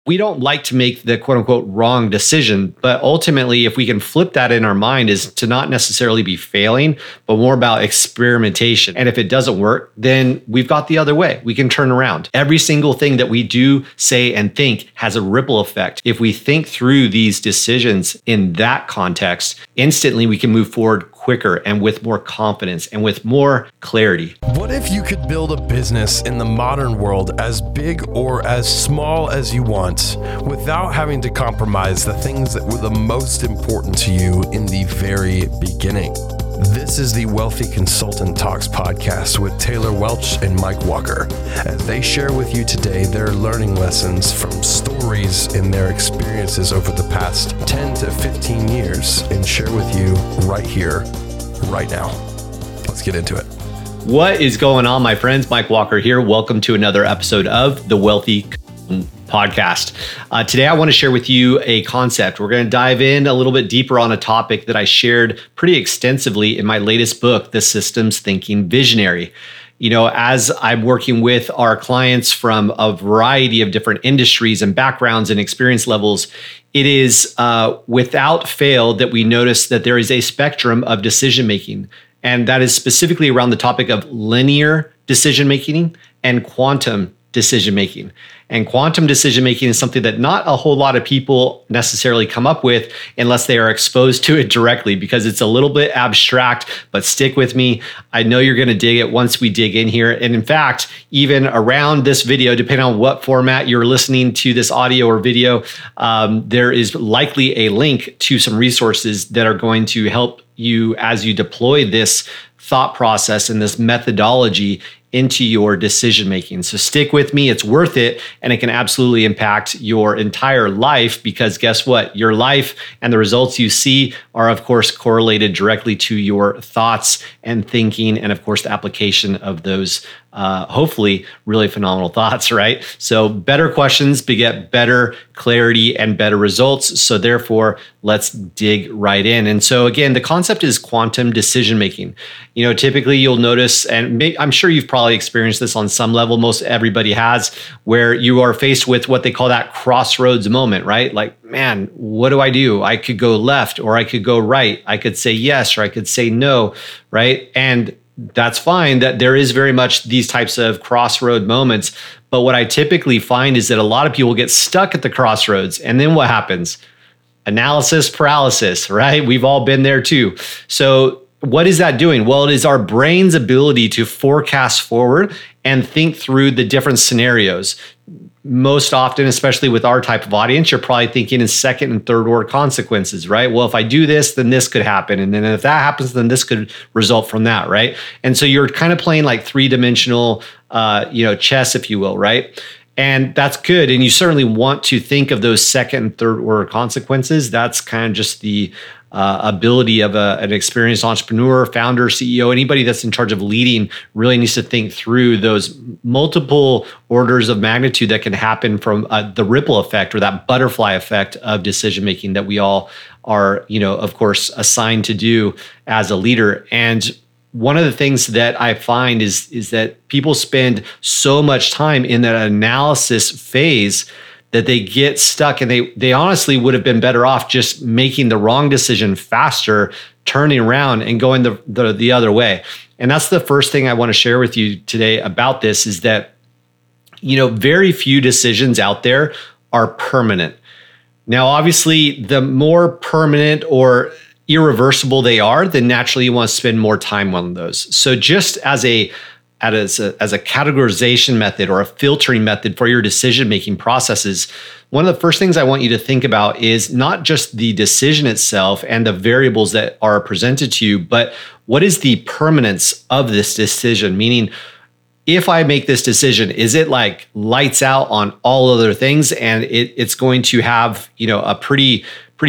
We don't like to make the quote unquote wrong decision, but ultimately, if we can flip that in our mind, is to not necessarily be failing, but more about experimentation. And if it doesn't work, then we've got the other way. We can turn around. Every single thing that we do, say, and think has a ripple effect. If we think through these decisions in that context, instantly we can move forward quicker and with more confidence and with more clarity. What if you could build a business in the modern world as big or as small as you want without having to compromise the things that were the most important to you in the very beginning? This is the Wealthy Consultant Talks podcast with Taylor Welch and Mike Walker, as they share with you today their learning lessons from stories in their experiences over the past 10 to 15 years and share with you right here, right now. Let's get into it. What is going on, my friends? Mike Walker here. Welcome to another episode of the Wealthy Podcast. Today, I want to share with you a concept. We're going to dive in a little bit deeper on a topic that I shared pretty extensively in my latest book, The Systems Thinking Visionary. You know, as I'm working with our clients from a variety of different industries and backgrounds and experience levels, it is without fail that we notice that there is a spectrum of decision making. And that is specifically around the topic of linear decision making and quantum decision making. And quantum decision making is something that not a whole lot of people necessarily come up with unless they are exposed to it directly, because it's a little bit abstract, but stick with me. I know you're going to dig it once we dig in here. And in fact, even around this video, depending on what format you're listening to this audio or video, there is likely a link to some resources that are going to help you as you deploy this thought process and this methodology into your decision making. So stick with me, it's worth it, and it can absolutely impact your entire life, because guess what? Your life and the results you see are, of course, correlated directly to your thoughts and thinking, and of course, the application of those hopefully really phenomenal thoughts, right? So better questions beget better clarity and better results. So therefore, let's dig right in. And so again, the concept is quantum decision making. You know, typically you'll notice, and I'm sure you've probably experienced this on some level, most everybody has, where you are faced with what they call that crossroads moment, right? Like, man, what do I do? I could go left or I could go right. I could say yes or I could say no, right? And that's fine, that there is very much these types of crossroad moments. But what I typically find is that a lot of people get stuck at the crossroads. And then what happens? Analysis paralysis, right? We've all been there too. So what is that doing? Well, it is our brain's ability to forecast forward and think through the different scenarios. Most often, especially with our type of audience, you're probably thinking in second and third order consequences, right? Well, if I do this, then this could happen. And then if that happens, then this could result from that, right? And so you're kind of playing like three-dimensional, chess, if you will, right? And that's good. And you certainly want to think of those second and third order consequences. That's kind of just the ability of an experienced entrepreneur, founder, CEO, anybody that's in charge of leading really needs to think through those multiple orders of magnitude that can happen from the ripple effect or that butterfly effect of decision making that we all are, of course, assigned to do as a leader. And one of the things that I find is that people spend so much time in that analysis phase that they get stuck, and they honestly would have been better off just making the wrong decision faster, turning around and going the other way. And that's the first thing I want to share with you today about this, is that, very few decisions out there are permanent. Now, obviously, the more permanent or irreversible they are, then naturally you want to spend more time on those. So just as a categorization method or a filtering method for your decision-making processes, one of the first things I want you to think about is not just the decision itself and the variables that are presented to you, but what is the permanence of this decision? Meaning, if I make this decision, is it like lights out on all other things, and it's going to have, a pretty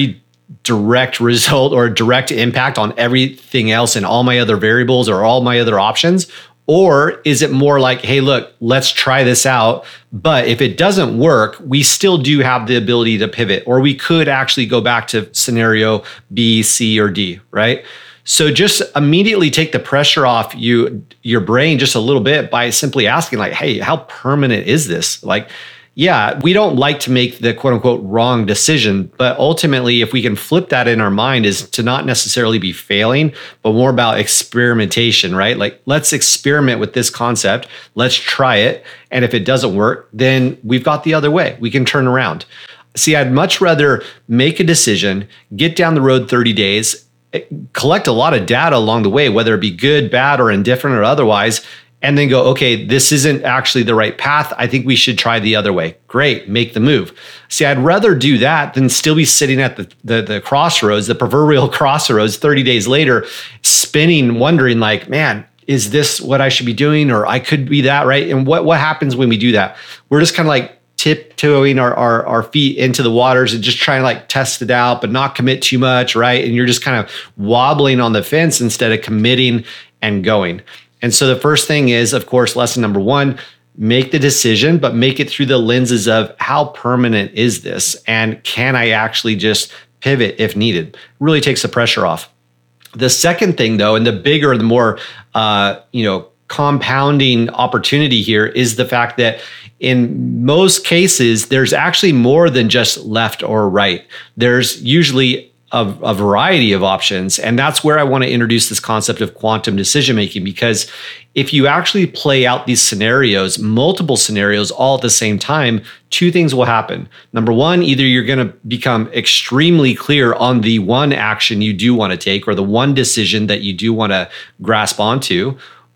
direct result or direct impact on everything else and all my other variables or all my other options? Or is it more like, hey, look, let's try this out, but if it doesn't work, we still do have the ability to pivot, or we could actually go back to scenario B, C, or D, right? So just immediately take the pressure off your brain just a little bit by simply asking, like, hey, how permanent is this? Like, yeah, we don't like to make the quote unquote wrong decision, but ultimately, if we can flip that in our mind, is to not necessarily be failing, but more about experimentation, right? Like, let's experiment with this concept, let's try it. And if it doesn't work, then we've got the other way. We can turn around. See, I'd much rather make a decision, get down the road 30 days, collect a lot of data along the way, whether it be good, bad, or indifferent or otherwise, and then go, okay, this isn't actually the right path. I think we should try the other way. Great, make the move. See, I'd rather do that than still be sitting at the crossroads, the proverbial crossroads 30 days later, spinning, wondering like, man, is this what I should be doing? Or I could be that, right? And what happens when we do that? We're just kind of like tiptoeing our feet into the waters and just trying to like test it out, but not commit too much, right? And you're just kind of wobbling on the fence instead of committing and going. And so the first thing is, of course, lesson number one, make the decision, but make it through the lenses of how permanent is this? And can I actually just pivot if needed? It really takes the pressure off. The second thing though, and the bigger, the more, compounding opportunity here is the fact that in most cases, there's actually more than just left or right. There's usually a variety of options. And that's where I want to introduce this concept of quantum decision making, because if you actually play out these scenarios, multiple scenarios all at the same time, two things will happen. Number one, either you're going to become extremely clear on the one action you do want to take or the one decision that you do want to grasp onto,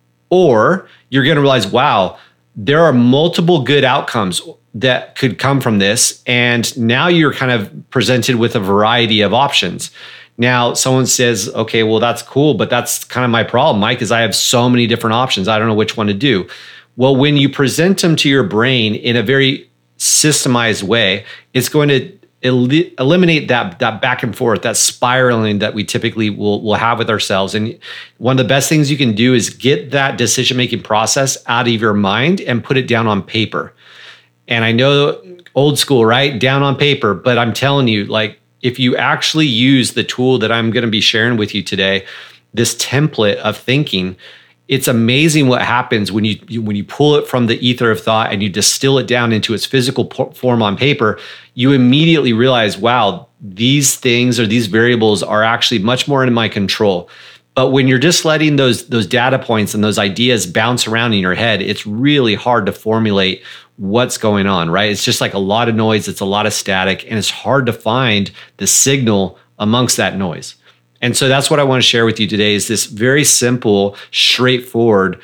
or you're going to realize, wow, there are multiple good outcomes that could come from this. And now you're kind of presented with a variety of options. Now, someone says, okay, well, that's cool, but that's kind of my problem, Mike, is I have so many different options. I don't know which one to do. Well, when you present them to your brain in a very systemized way, it's going to eliminate that back and forth, that spiraling that we typically will have with ourselves. And one of the best things you can do is get that decision-making process out of your mind and put it down on paper. And I know old school, right? Down on paper, but I'm telling you, like, if you actually use the tool that I'm going to be sharing with you today, this template of thinking, it's amazing what happens when you pull it from the ether of thought and you distill it down into its physical form on paper. You immediately realize, wow, these things or these variables are actually much more in my control. But when you're just letting those data points and those ideas bounce around in your head, it's really hard to formulate what's going on, right? It's just like a lot of noise, it's a lot of static, and it's hard to find the signal amongst that noise. And so that's what I want to share with you today is this very simple, straightforward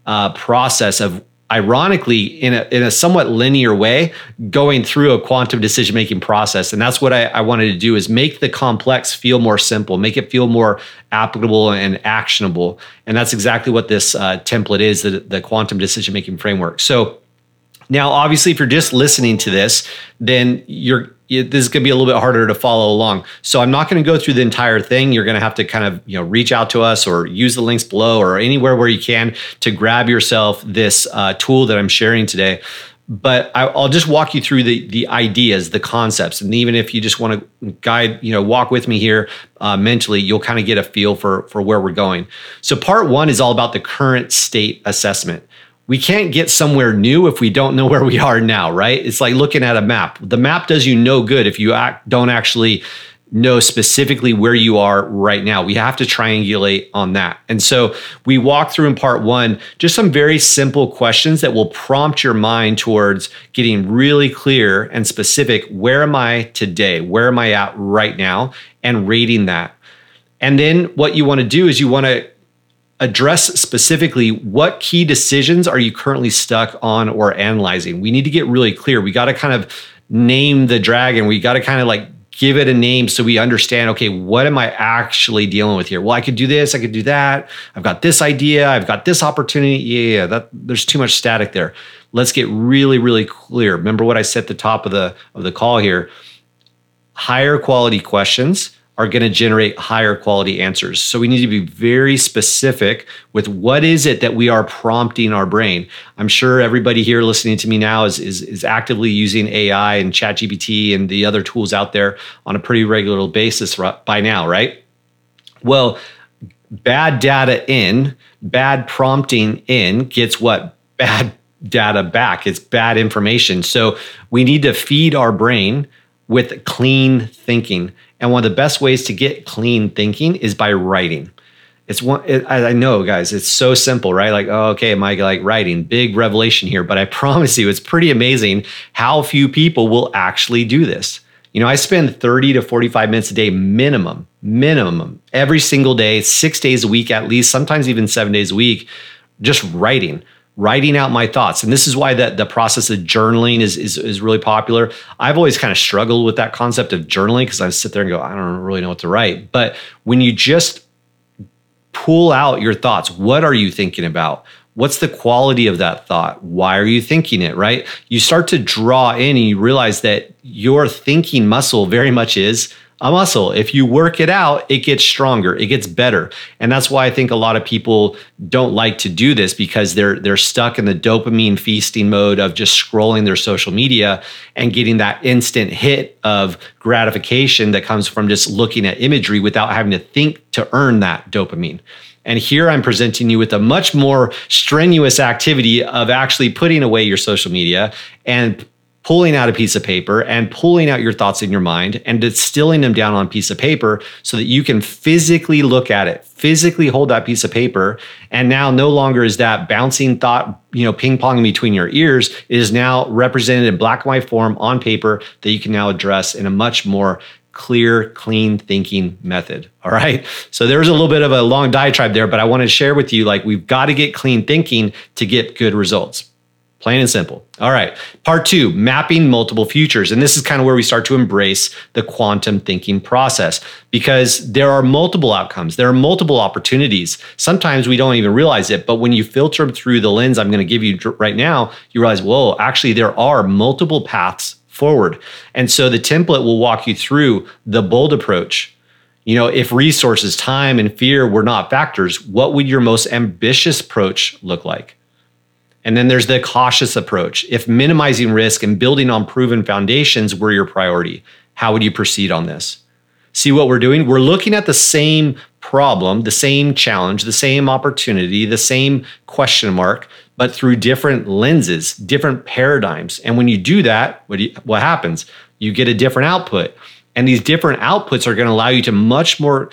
process of, ironically, in a somewhat linear way, going through a quantum decision-making process. And that's what I wanted to do, is make the complex feel more simple, make it feel more applicable and actionable. And that's exactly what this template is, the quantum decision-making framework. So now, obviously, if you're just listening to this, then this is going to be a little bit harder to follow along. So I'm not going to go through the entire thing. You're going to have to kind of reach out to us or use the links below or anywhere where you can to grab yourself this tool that I'm sharing today. But I'll just walk you through the ideas, the concepts, and even if you just want to walk with me here mentally, you'll kind of get a feel for where we're going. So part one is all about the current state assessment. We can't get somewhere new if we don't know where we are now, right? It's like looking at a map. The map does you no good if you don't actually know specifically where you are right now. We have to triangulate on that. And so we walk through in part one, just some very simple questions that will prompt your mind towards getting really clear and specific. Where am I today? Where am I at right now? And rating that. And then what you want to do is you want to address specifically what key decisions are you currently stuck on or analyzing. We need to get really clear. We got to kind of name the dragon. We got to kind of like give it a name so we understand, okay, what am I actually dealing with here? Well, I could do this, I could do that. I've got this idea, I've got this opportunity. Yeah, there's too much static there. Let's get really, really clear. Remember what I said at the top of the call here. Higher quality questions are going to generate higher quality answers. So we need to be very specific with what is it that we are prompting our brain. I'm sure everybody here listening to me now is actively using AI and ChatGPT and the other tools out there on a pretty regular basis by now, right? Well, bad data in, bad prompting in gets what? Bad data back. It's bad information. So we need to feed our brain with clean thinking. And one of the best ways to get clean thinking is by writing. I know, guys, it's so simple, right? Like, oh, okay, Mike, like writing, big revelation here. But I promise you, it's pretty amazing how few people will actually do this. I spend 30 to 45 minutes a day minimum, every single day, 6 days a week at least, sometimes even 7 days a week, just writing out my thoughts. And this is why the process of journaling is really popular. I've always kind of struggled with that concept of journaling because I sit there and go, I don't really know what to write. But when you just pull out your thoughts, what are you thinking about? What's the quality of that thought? Why are you thinking it, right? You start to draw in and you realize that your thinking muscle very much is a muscle. If you work it out, it gets stronger, it gets better. And that's why I think a lot of people don't like to do this, because they're stuck in the dopamine feasting mode of just scrolling their social media and getting that instant hit of gratification that comes from just looking at imagery without having to think to earn that dopamine. And here I'm presenting you with a much more strenuous activity of actually putting away your social media and pulling out a piece of paper and pulling out your thoughts in your mind and distilling them down on a piece of paper so that you can physically look at it, physically hold that piece of paper. And now no longer is that bouncing thought, ping-ponging between your ears. It is now represented in black and white form on paper that you can now address in a much more clear, clean thinking method. All right. So there's a little bit of a long diatribe there, but I want to share with you, we've got to get clean thinking to get good results. Plain and simple. All right. Part 2, mapping multiple futures. And this is kind of where we start to embrace the quantum thinking process, because there are multiple outcomes. There are multiple opportunities. Sometimes we don't even realize it, but when you filter them through the lens I'm going to give you right now, you realize, whoa, actually there are multiple paths forward. And so the template will walk you through the bold approach. If resources, time, and fear were not factors, what would your most ambitious approach look like? And then there's the cautious approach. If minimizing risk and building on proven foundations were your priority, how would you proceed on this? See what we're doing? We're looking at the same problem, the same challenge, the same opportunity, the same question mark, but through different lenses, different paradigms. And when you do that, what happens? You get a different output. And these different outputs are going to allow you to much more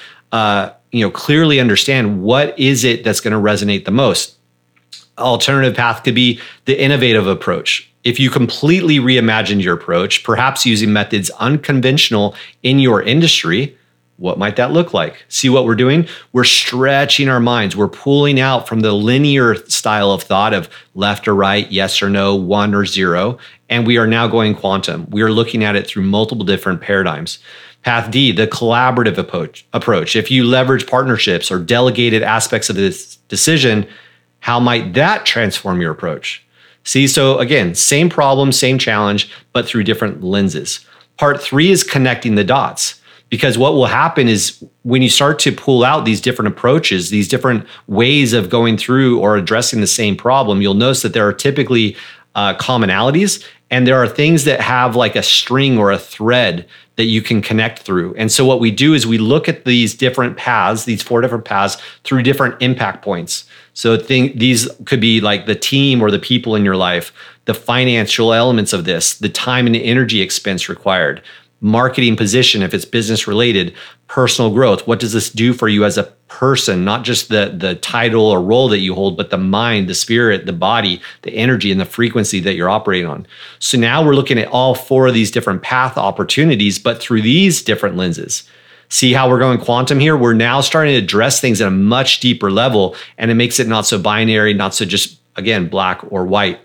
clearly understand what is it that's going to resonate the most. Alternative path could be the innovative approach. If you completely reimagined your approach, perhaps using methods unconventional in your industry, what might that look like? See what we're doing? We're stretching our minds. We're pulling out from the linear style of thought of left or right, yes or no, 1 or 0. And we are now going quantum. We are looking at it through multiple different paradigms. Path D, the collaborative approach. If you leverage partnerships or delegated aspects of this decision, how might that transform your approach? See, so again, same problem, same challenge, but through different lenses. Part 3 is connecting the dots, because what will happen is when you start to pull out these different approaches, these different ways of going through or addressing the same problem, you'll notice that there are typically commonalities, and there are things that have like a string or a thread that you can connect through. And so what we do is we look at these different paths, these 4 different paths, through different impact points. So these could be like the team or the people in your life, the financial elements of this, the time and energy expense required, marketing position if it's business related, personal growth. What does this do for you as a person? Not just the title or role that you hold, but the mind, the spirit, the body, the energy, and the frequency that you're operating on. So now we're looking at all 4 of these different path opportunities, but through these different lenses. See how we're going quantum here? We're now starting to address things at a much deeper level, and it makes it not so binary, not so just, again, black or white.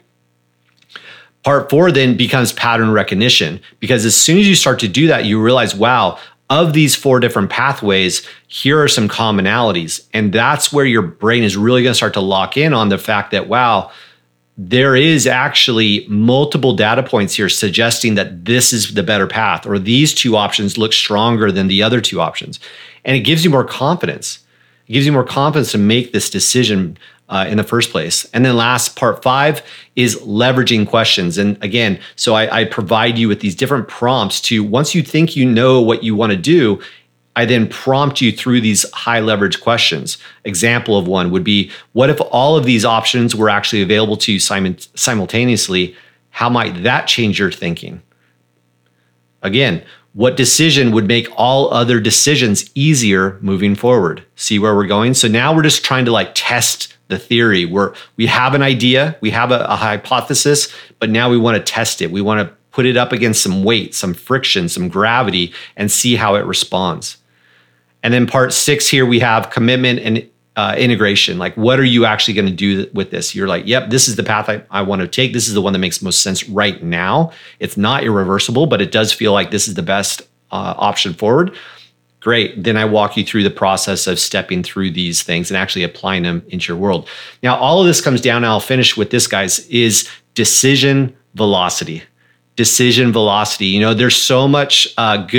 Part 4 then becomes pattern recognition, because as soon as you start to do that, you realize, wow, of these 4 different pathways, here are some commonalities. And that's where your brain is really going to start to lock in on the fact that, wow, there is actually multiple data points here suggesting that this is the better path, or these 2 options look stronger than the other 2 options. And it gives you more confidence. It gives you more confidence to make this decision in the first place. And then last, part 5 is leveraging questions. And again, so I provide you with these different prompts to, once you think you know what you want to do, I then prompt you through these high leverage questions. Example of one would be, what if all of these options were actually available to you simultaneously? How might that change your thinking? Again, what decision would make all other decisions easier moving forward? See where we're going? So now we're just trying to like test the theory. We have an idea, we have a hypothesis, but now we want to test it. We want to put it up against some weight, some friction, some gravity, and see how it responds. And then part 6 here, we have commitment and integration. Like, what are you actually going to do with this? You're like, yep, this is the path I want to take. This is the one that makes most sense right now. It's not irreversible, but it does feel like this is the best option forward. Great. Then I walk you through the process of stepping through these things and actually applying them into your world. Now, all of this comes down, and I'll finish with this, guys, is decision velocity. Decision velocity. You know, there's so much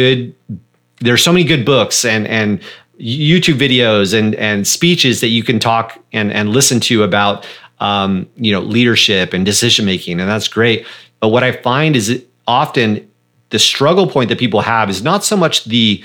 there's so many good books and YouTube videos and speeches that you can talk and listen to about leadership and decision making, and that's great. But what I find is often the struggle point that people have is not so much the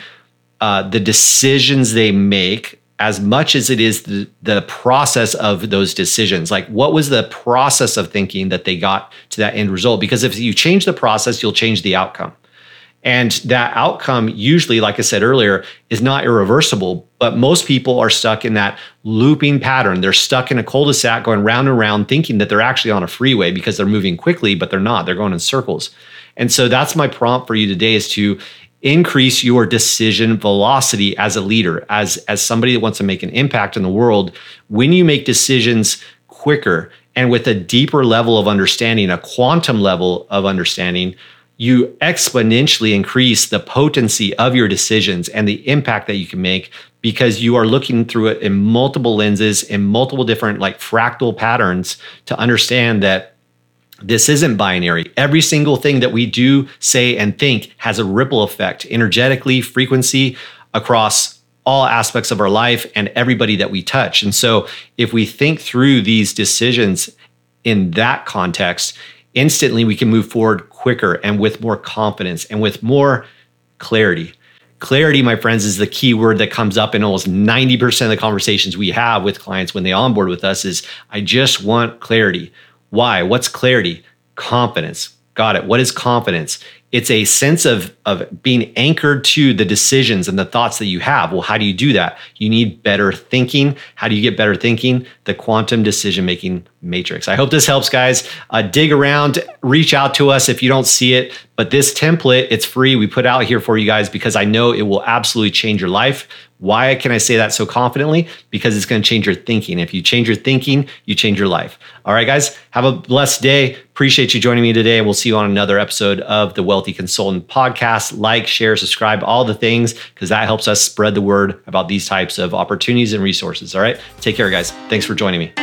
decisions they make as much as it is the process of those decisions. Like, what was the process of thinking that they got to that end result? Because if you change the process, you'll change the outcome. And that outcome usually, like I said earlier, is not irreversible, but most people are stuck in that looping pattern. They're stuck in a cul-de-sac going round and round, thinking that they're actually on a freeway because they're moving quickly, but they're not. They're going in circles. And so that's my prompt for you today, is to increase your decision velocity as a leader, as somebody that wants to make an impact in the world. When you make decisions quicker and with a deeper level of understanding, a quantum level of understanding, you exponentially increase the potency of your decisions and the impact that you can make, because you are looking through it in multiple lenses, in multiple different like fractal patterns, to understand that this isn't binary. Every single thing that we do, say, and think has a ripple effect energetically, frequency, across all aspects of our life and everybody that we touch. And so if we think through these decisions in that context, instantly we can move forward quicker and with more confidence and with more clarity. Clarity, my friends, is the key word that comes up in almost 90% of the conversations we have with clients when they onboard with us. Is, I just want clarity. Why? What's clarity? Confidence. Got it. What is confidence? It's a sense of being anchored to the decisions and the thoughts that you have. Well, how do you do that? You need better thinking. How do you get better thinking? The quantum decision-making matrix. I hope this helps, guys. Dig around, reach out to us if you don't see it. But this template, it's free. We put out here for you guys because I know it will absolutely change your life. Why can I say that so confidently? Because it's going to change your thinking. If you change your thinking, you change your life. All right, guys, have a blessed day. Appreciate you joining me today. And we'll see you on another episode of the Wealthy Consultant Podcast. Like, share, subscribe, all the things, because that helps us spread the word about these types of opportunities and resources. All right, take care, guys. Thanks for joining me.